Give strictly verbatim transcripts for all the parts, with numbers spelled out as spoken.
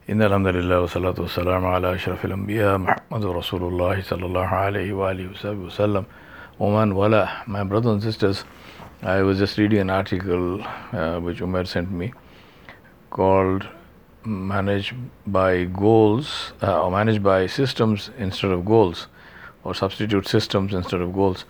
إن الحمد لله والصلاة والسلام على أشرف الأنبياء محمد رسول الله صلى الله عليه وآله وسلم ومن والاه. My brothers and sisters, I was just reading an article uh, which Umar sent me called Managed by Goals uh, or Managed by Systems instead of Goals, or Substitute Systems instead of Goals.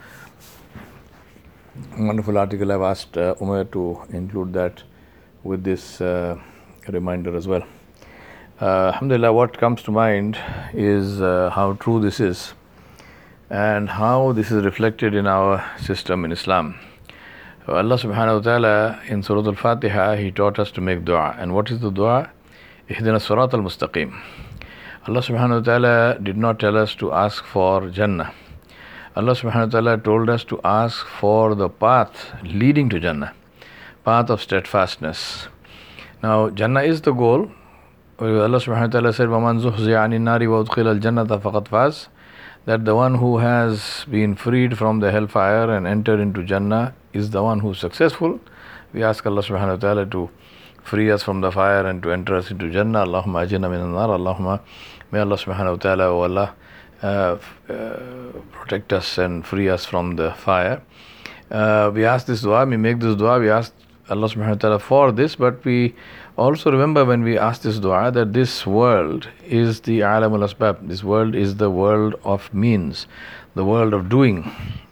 A wonderful article. I've asked uh, Umar to include that with this uh, reminder as well. Uh, Alhamdulillah, what comes to mind is uh, how true this is and how this is reflected in our system in Islam. Allah subhanahu wa ta'ala in Surah Al-Fatiha, He taught us to make dua. And what is the dua? Ihdina as-sirat al-mustaqim. Allah subhanahu wa ta'ala did not tell us to ask for Jannah. Allah subhanahu wa ta'ala told us to ask for the path leading to Jannah, path of steadfastness. Now, Jannah is the goal. Allah subhanahu wa ta'ala said, وَمَنْ زُحْزِيَ عَنِ النَّارِ وَأُدْخِلَ الْجَنَّةَ فَقَدْ فَازَ. That the one who has been freed from the hellfire and entered into Jannah is the one who is successful. We ask Allah subhanahu wa ta'ala to free us from the fire and to enter us into Jannah. Allahumma ajirna min an-nar. Allahumma, may Allah subhanahu wa ta'ala, O Allah, uh, uh, protect us and free us from the fire. Uh, we ask this dua, we make this dua, we ask Allah subhanahu wa ta'ala for this, but we also remember when we ask this dua that this world is the alam al-asbab. This world is the world of means, the world of doing.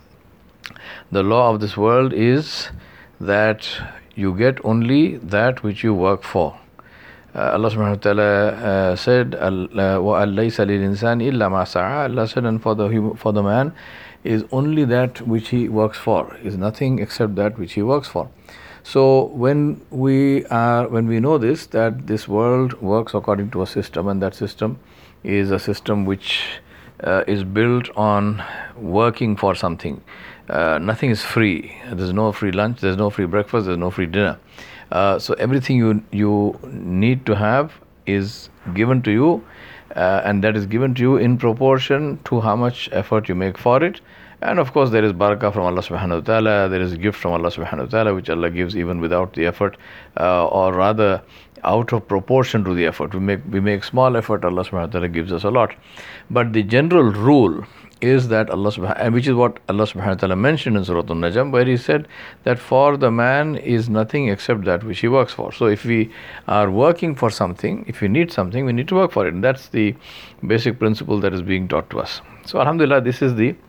The law of this world is that you get only that which you work for. Uh, Allah subhanahu wa ta'ala uh, said, وَأَلَّيْسَ لِلْإِنسَانِ إِلَّا مَا سَعَى. Allah said, and for the, for the man is only that which he works for, is nothing except that which he works for. So when we are, when we know this, that this world works according to a system, and that system is a system which uh, is built on working for something. Uh, nothing is free. There's no free lunch, there's no free breakfast, there's no free dinner. Uh, so everything you you need to have is given to you, uh, and that is given to you in proportion to how much effort you make for it. And of course there is barakah from Allah subhanahu wa ta'ala, there is a gift from Allah subhanahu wa ta'ala which Allah gives even without the effort, uh, or rather out of proportion to the effort. We make we make small effort, Allah subhanahu wa ta'ala gives us a lot. But the general rule is that Allah subhanahu, and which is what Allah subhanahu wa ta'ala mentioned in Surah An-Najm, where He said that for the man is nothing except that which he works for. So if we are working for something, if we need something, we need to work for it. And that's the basic principle that is being taught to us. So alhamdulillah, this is the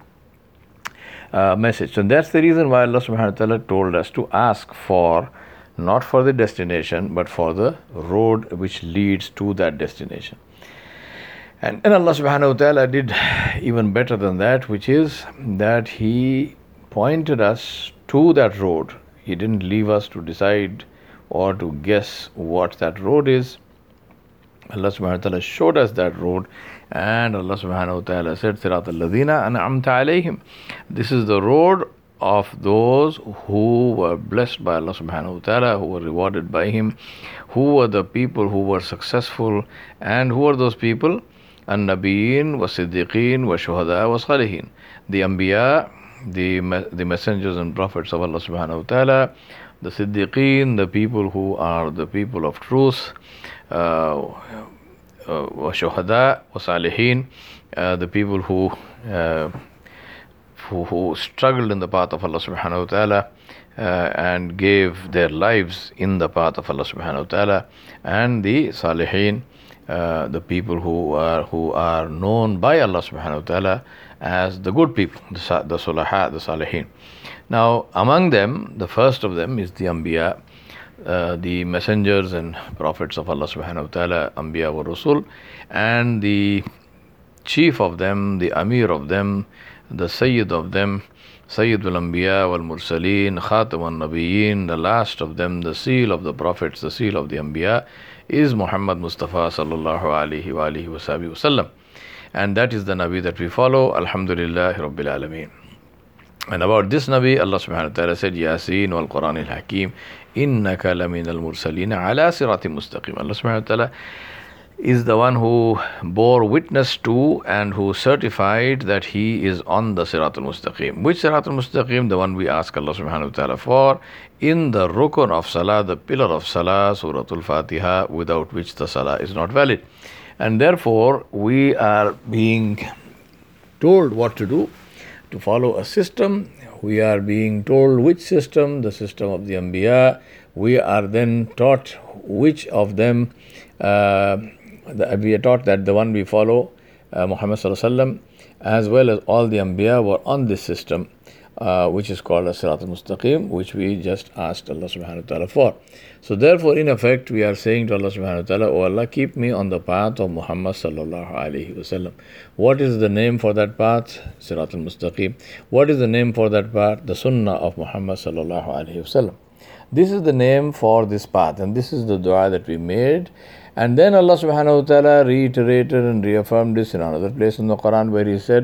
uh, message. So that's the reason why Allah subhanahu wa ta'ala told us to ask for, not for the destination, but for the road which leads to that destination. And, and Allah subhanahu wa ta'ala did even better than that, which is that He pointed us to that road. He didn't leave us to decide or to guess what that road is. Allah subhanahu wa ta'ala showed us that road, and Allah subhanahu wa ta'ala said, Sirat al-ladhina an'amta alayhim. This is the road of those who were blessed by Allah subhanahu wa ta'ala, who were rewarded by Him, who were the people who were successful. And who are those people? An-Nabiyyin wa Siddiqeen wa Shuhada wa Salihin. The Anbiya, the, the messengers and prophets of Allah subhanahu wa ta'ala, the Siddiqeen, the people who are the people of truth, uh, uh, wa Shuhada wa Salihin, uh, the people who, uh, who who struggled in the path of Allah subhanahu wa ta'ala uh, and gave their lives in the path of Allah subhanahu wa ta'ala, and the Salihin, Uh, the people who are who are known by Allah subhanahu wa ta'ala as the good people, the, the Sulaha, the Salihin. Now, among them, the first of them is the Anbiya, uh, the messengers and prophets of Allah subhanahu wa ta'ala, Anbiya wa Rasul, and the chief of them, the Amir of them, the Sayyid of them, Sayyidul Anbiya wal Mursaleen, Khatam al Nabiyyin, the last of them, the seal of the prophets, the seal of the Anbiya, is Muhammad Mustafa sallallahu alayhi wa alihi wa sallam. And that is the Nabi that we follow. Alhamdulillah Rabbil Alameen. And about this Nabi, Allah subhanahu wa ta'ala said, Yasin wal Quran al Hakim, innaka lamin al mursaleen ala siratim mustaqim. Allah subhanahu wa ta'ala is the one who bore witness to and who certified that he is on the Sirat al-Mustaqim. Which Sirat al-Mustaqim? The one we ask Allah subhanahu wa ta'ala for in the rukun of salah, the pillar of salah, Surah al-Fatiha, without which the salah is not valid. And therefore, we are being told what to do, to follow a system. We are being told which system, the system of the Anbiya. We are then taught which of them, uh, the, we are taught that the one we follow, uh, Muhammad Sallallahu Alaihi Wasallam, as well as all the Anbiya were on this system, uh, which is called as Sirat al-Mustaqim, which we just asked Allah subhanahu wa ta'ala for. So therefore, in effect, we are saying to Allah subhanahu wa ta'ala, "O Allah, keep me on the path of Muhammad sallallahu alaihi wasallam." What is the name for that path? Sirat al-Mustaqim. What is the name for that path? The Sunnah of Muhammad sallallahu alaihi wasallam. This is the name for this path, and this is the dua that we made. And then Allah subhanahu wa ta'ala reiterated and reaffirmed this in another place in the Quran, where He said,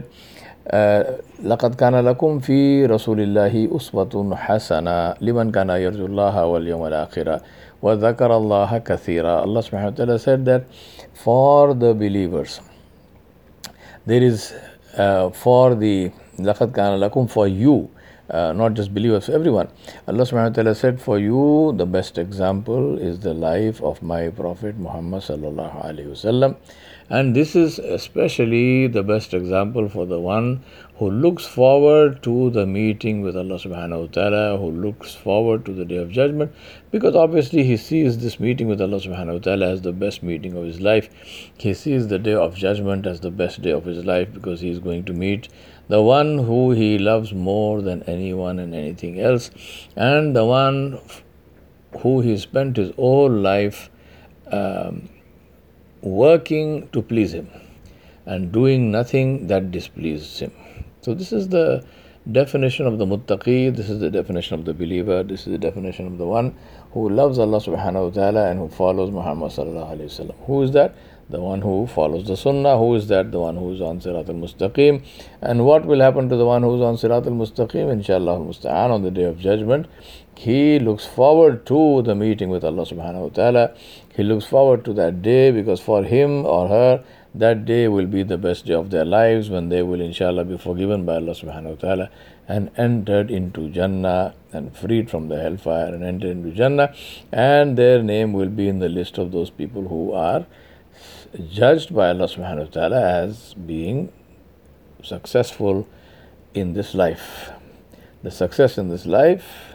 لَقَدْ كَانَ لَكُمْ فِي رَسُولِ اللَّهِ أُسْوَةٌ حَسَنَةٌ لِمَنْ كَانَ يَرْجُو اللَّهَ وَالْيَوْمَ الْآخِرَ وَذَكَرَ اللَّهَ كَثِيرًا. Allah subhanahu wa ta'ala said that for the believers, there is uh, for the لَقَدْ كَانَ لَكُمْ for you, Uh, not just believers, everyone. Allah subhanahu wa ta'ala said, for you the best example is the life of my Prophet Muhammad sallallahu alaihi wasallam. And this is especially the best example for the one who looks forward to the meeting with Allah subhanahu wa ta'ala, who looks forward to the day of judgment, because obviously he sees this meeting with Allah subhanahu wa ta'ala as the best meeting of his life. He sees the day of judgment as the best day of his life, because he is going to meet the one who he loves more than anyone and anything else, and the one who he spent his whole life um, working to please him and doing nothing that displeases him. So this is the definition of the muttaqi, this is the definition of the believer, this is the definition of the one who loves Allah subhanahu wa ta'ala and who follows Muhammad sallallahu alayhi wa sallam. Who is that? The one who follows the sunnah. Who is that? The one who is on Sirat al-Mustaqim. And what will happen to the one who is on Sirat al-Mustaqim? Inshallah al-Musta'an, on the day of judgment, he looks forward to the meeting with Allah subhanahu wa ta'ala. He looks forward to that day, because for him or her, that day will be the best day of their lives, when they will inshallah be forgiven by Allah subhanahu wa ta'ala and entered into Jannah and freed from the hellfire and entered into Jannah, and their name will be in the list of those people who are judged by Allah subhanahu wa ta'ala as being successful in this life. The success in this life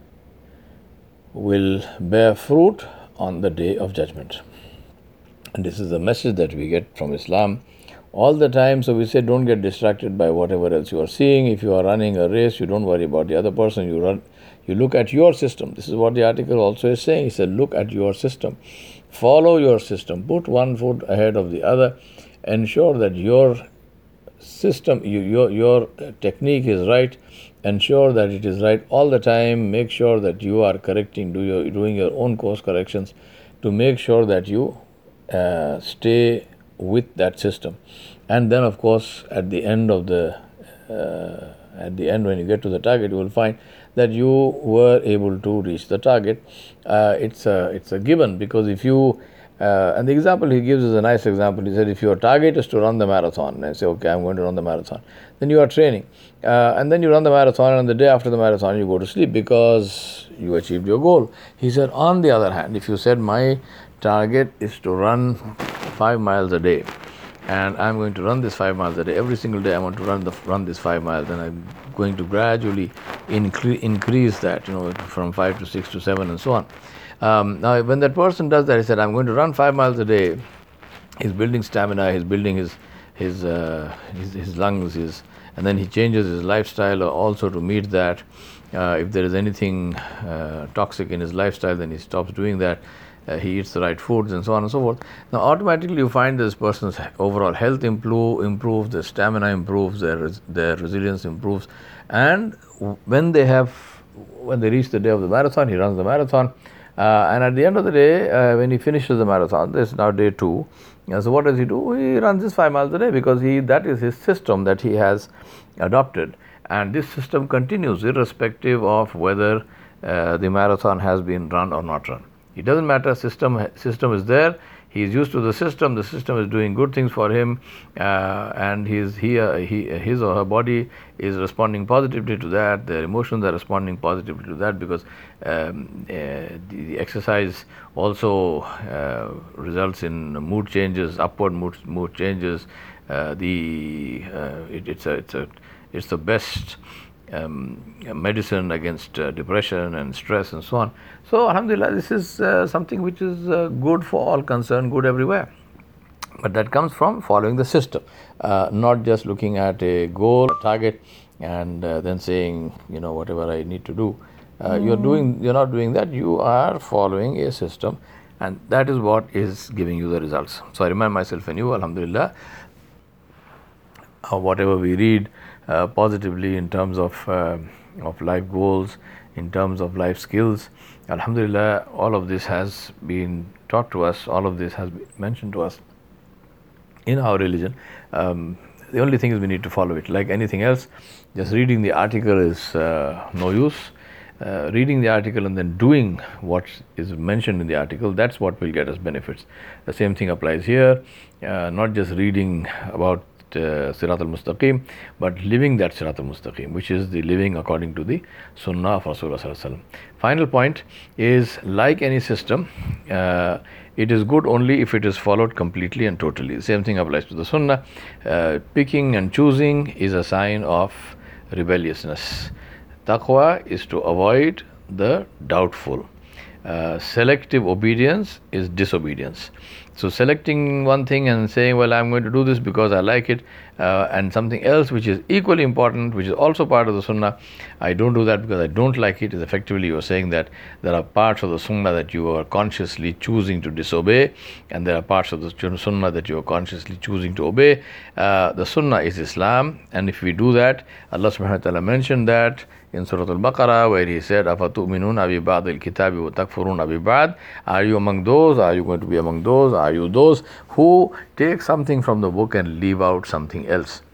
will bear fruit on the day of judgment. And this is the message that we get from Islam all the time. So we say, don't get distracted by whatever else you are seeing. If you are running a race, you don't worry about the other person. You run, you look at your system. This is what the article also is saying. He said, look at your system. Follow your system. Put one foot ahead of the other. Ensure that your system, you, your, your technique is right. Ensure that it is right all the time. Make sure that you are correcting, do your, doing your own course corrections to make sure that you uh, stay with that system. And then, of course, at the end of the, uh, at the end when you get to the target, you will find that you were able to reach the target. Uh, it's a it's a given, because if you uh, and the example he gives is a nice example. He said, if your target is to run the marathon, and say, okay, I'm going to run the marathon, then you are training, uh, and then you run the marathon, and the day after the marathon you go to sleep because you achieved your goal. He said, on the other hand, if you said, my target is to run five miles a day, and I'm going to run this five miles a day. Every single day I want to run the run this five miles, and I'm going to gradually incre- increase that, you know, from five to six to seven and so on. Um, now, when that person does that, he said, I'm going to run five miles a day. He's building stamina. He's building his his uh, his, his lungs. His and then he changes his lifestyle also to meet that. Uh, if there is anything uh, toxic in his lifestyle, then he stops doing that. Uh, he eats the right foods and so on and so forth. Now, automatically you find this person's overall health improve, improves, their stamina improves, their res- their resilience improves, and when they have, when they reach the day of the marathon, he runs the marathon, uh, and at the end of the day, uh, when he finishes the marathon, this is now day two. Uh, so what does he do? He runs this five miles a day, because he that is his system that he has adopted, and this system continues irrespective of whether uh, the marathon has been run or not run. It doesn't matter, system system is there. He's used to the system. The system is doing good things for him, uh, and his he, uh, he his or her body is responding positively to that. Their emotions are responding positively to that because um, uh, the, the exercise also uh, results in mood changes, upward mood mood changes. Uh, the uh, it, it's a it's a it's the best um, medicine against uh, depression and stress and so on. So, alhamdulillah, this is uh, something which is uh, good for all concerned, good everywhere. But that comes from following the system, uh, not just looking at a goal, a target, and uh, then saying, you know, whatever I need to do. Uh, mm. You're doing, you're not doing that. You are following a system, and that is what is giving you the results. So I remind myself and you, alhamdulillah, uh, whatever we read uh, positively in terms of uh, of life goals, in terms of life skills, alhamdulillah, all of this has been taught to us. All of this has been mentioned to us in our religion. Um, the only thing is we need to follow it. Like anything else, just reading the article is uh, no use. Uh, reading the article and then doing what is mentioned in the article, that's what will get us benefits. The same thing applies here. Uh, not just reading about uh, Sirat al-Mustaqim, but living that Sirat al-Mustaqim, which is the living according to the Sunnah of Rasulullah Sallallahu Alaihi Wasallam. Final point is, like any system, uh, it is good only if it is followed completely and totally. The same thing applies to the Sunnah. Uh, picking and choosing is a sign of rebelliousness. Taqwa is to avoid the doubtful. Uh, selective obedience is disobedience. So selecting one thing and saying, well, I'm going to do this because I like it, uh, and something else which is equally important, which is also part of the Sunnah, I don't do that because I don't like it, is effectively you are saying that there are parts of the Sunnah that you are consciously choosing to disobey, and there are parts of the Sunnah that you are consciously choosing to obey. Uh, the Sunnah is Islam, and if we do that, Allah subhanahu wa ta'ala mentioned that in Surah Al-Baqarah, where He said, أَفَتُؤْمِنُونَ بِبَعْضِ الْكِتَابِ وَتَكْفُرُونَ بِبَعْضِ. Are you among those? Are you going to be among those? Are you those who take something from the book and leave out something else?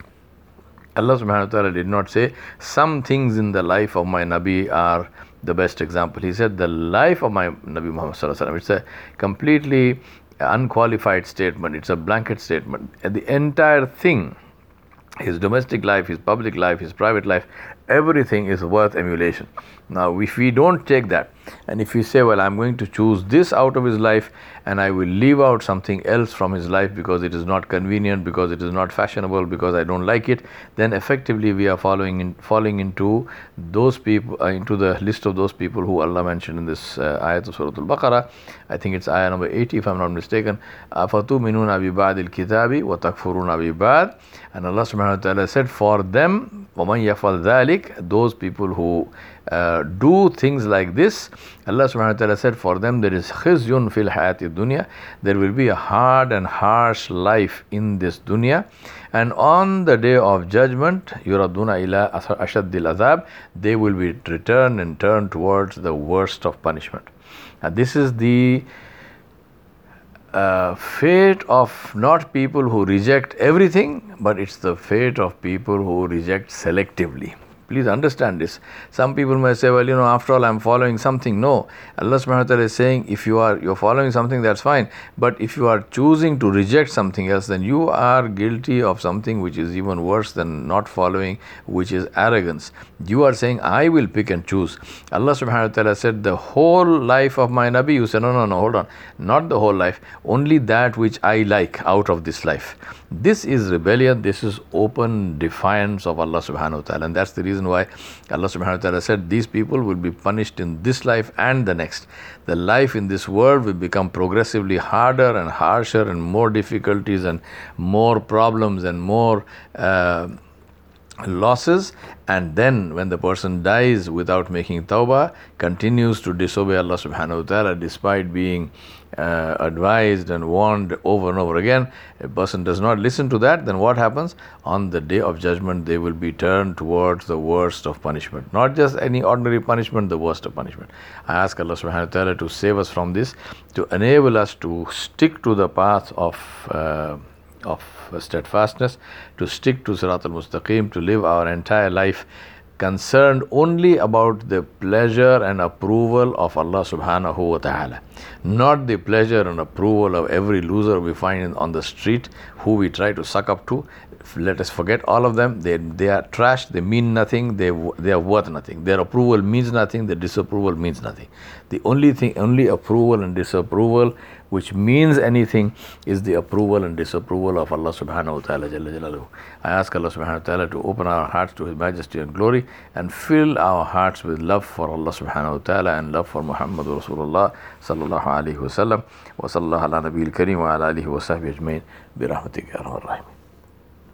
Allah subhanahu wa ta'ala did not say, some things in the life of my Nabi are the best example. He said, the life of my Nabi Muhammad sallallahu alaihi wasallam. It's a completely unqualified statement. It's a blanket statement. And the entire thing, his domestic life, his public life, his private life, everything is worth emulation. Now, if we don't take that, and if we say, well, I'm going to choose this out of his life, and I will leave out something else from his life because it is not convenient, because it is not fashionable, because I don't like it, then effectively we are following in, falling into those people, uh, into the list of those people who Allah mentioned in this uh, ayat of Surah Al-Baqarah. I think it's ayah number eighty, if I'm not mistaken. أَفَتُؤْمِنُونَ بِبَعْضِ الْكِتَابِ وَتَكْفُرُونَ بِبَعْضِ. And Allah subhanahu wa ta'ala said, for them, وَمَنْ يَفْعَلْ ذَلِكَ, those people who uh, do things like this, Allah subhanahu wa ta'ala said, for them there is khizyun fil hayati dunya, there will be a hard and harsh life in this dunya, and on the day of judgment, yuraduna ila ashaddil azab, they will be returned and turned towards the worst of punishment. And this is the Uh, fate of not people who reject everything, but it's the fate of people who reject selectively. Please understand this. Some people may say, well, you know, after all, I'm following something. No. Allah subhanahu wa ta'ala is saying, if you are you're following something, that's fine. But if you are choosing to reject something else, then you are guilty of something which is even worse than not following, which is arrogance. You are saying, I will pick and choose. Allah subhanahu wa ta'ala said, the whole life of my Nabi. You say, no, no, no, hold on. Not the whole life. Only that which I like out of this life. This is rebellion. This is open defiance of Allah subhanahu wa ta'ala. And that's the reason why Allah subhanahu wa ta'ala said these people will be punished in this life and the next. The life in this world will become progressively harder and harsher, and more difficulties and more problems and more uh, losses. And then when the person dies without making tawbah, continues to disobey Allah subhanahu wa ta'ala despite being uh, advised and warned over and over again, a person does not listen to that, then what happens? On the day of judgment, they will be turned towards the worst of punishment. Not just any ordinary punishment, the worst of punishment. I ask Allah subhanahu wa ta'ala to save us from this, to enable us to stick to the path of uh, of steadfastness, to stick to Sirat al-Mustaqim, to live our entire life concerned only about the pleasure and approval of Allah subhanahu wa ta'ala, not the pleasure and approval of every loser we find on the street who we try to suck up to. Let us forget all of them. They, they are trash, they mean nothing, they, they are worth nothing. Their approval means nothing, their disapproval means nothing. The only thing, only approval and disapproval which means anything is the approval and disapproval of Allah subhanahu wa ta'ala jalla jalaluhu. I ask Allah subhanahu wa ta'ala to open our hearts to His majesty and glory and fill our hearts with love for Allah subhanahu wa ta'ala and love for Muhammad Rasulullah sallallahu alayhi wa sallam. Wa sallallahu ala nabiyil kareem wa ala alihi wa sahbihi ajmain bi rahmatika ya arhamar rahimin.